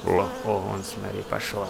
Вон, смотри, пошла.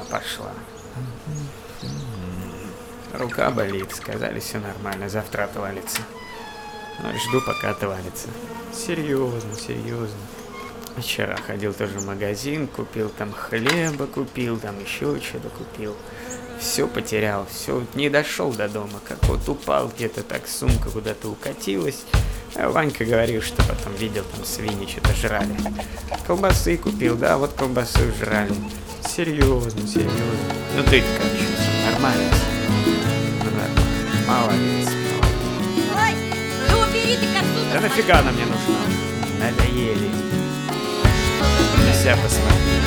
Рука болит, сказали, все нормально, завтра отвалится. Жду, пока отвалится. Серьезно. Вчера ходил тоже в магазин, купил там хлеба, купил там еще что-то купил. Все потерял, все, не дошел до дома, как вот упал где-то так, сумка куда-то укатилась. А Ванька говорил, что потом видел, там свиньи что-то жрали. Колбасы купил, да, вот колбасу жрали. Серьезно. Ну ты как чувствуешь, нормально? Ну нормально, молодец. Ой, ну уберите-ка отсюда. Да нафига она мне нужна? Надоели. На себя посмотри.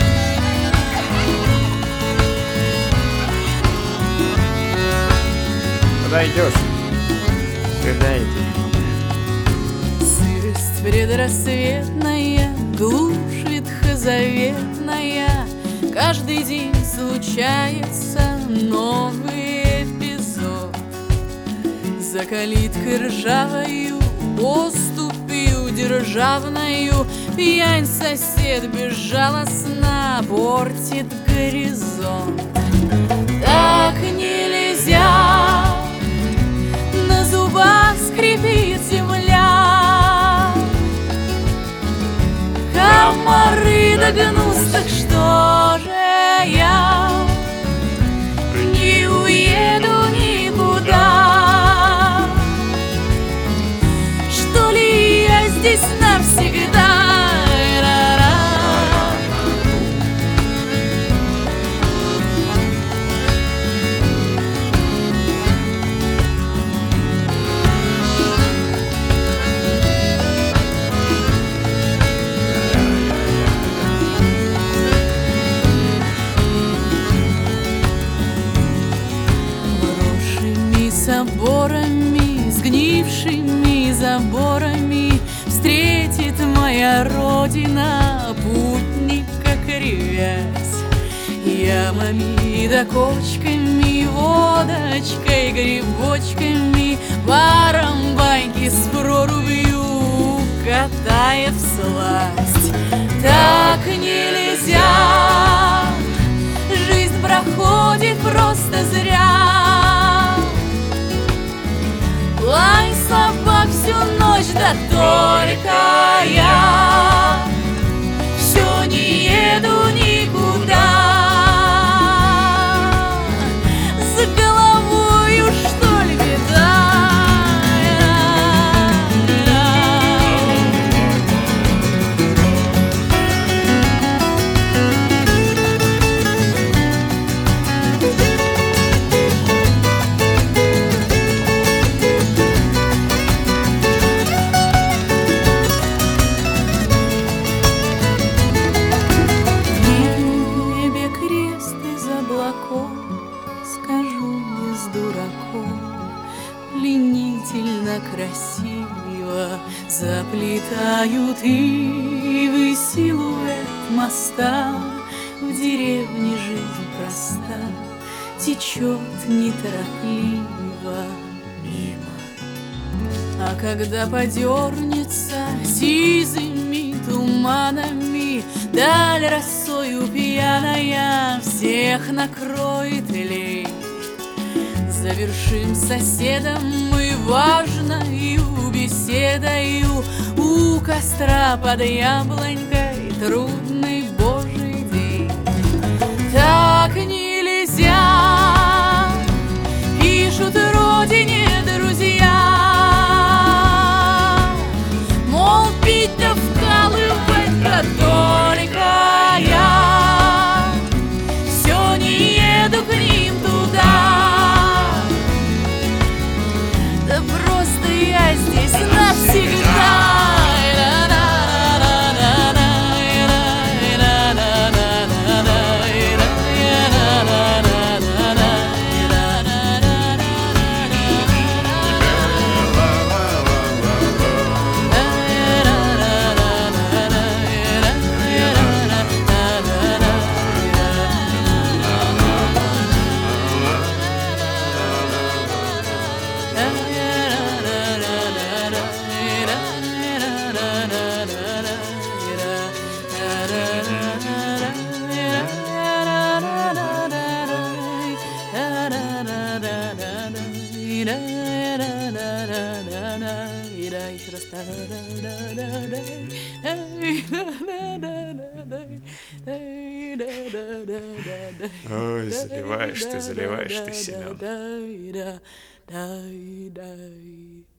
Куда идешь? Куда идешь? Сырость предрассветная, глушь ветхозаветная. Каждый день случается новый эпизод. За калиткой ржавою, поступью державною, пьянь сосед безжалостно портит горизонт. Так нельзя, на зубах скрипит земля. Комары да гнус, так что же я не уеду никуда? Что ли я здесь навсегда? Соборами, сгнившими заборами встретит моя родина путника кривясь. Ямами да кочками, водочкой, грибочками, паром баньки с прорубью катает всласть. Так нельзя, жизнь проходит просто зря. Лай собак всю ночь, да только я все не еду никуда. С головою, что ли, беда? Пленительно красиво заплетают ивы силуэт моста. В деревне жизнь проста, течет неторопливо мимо. А когда подернется сизыми туманами, даль росою пьяная всех накроет лень. Завершим соседом мы важною беседою у костра под яблонькой трудный божий день. Так нельзя, пишут родине друзья, мол, пить да вкалывать, да только я все не еду к ним туда. Да просто я здесь навсегда. Ой, заливаешь ты, Семен. Дай.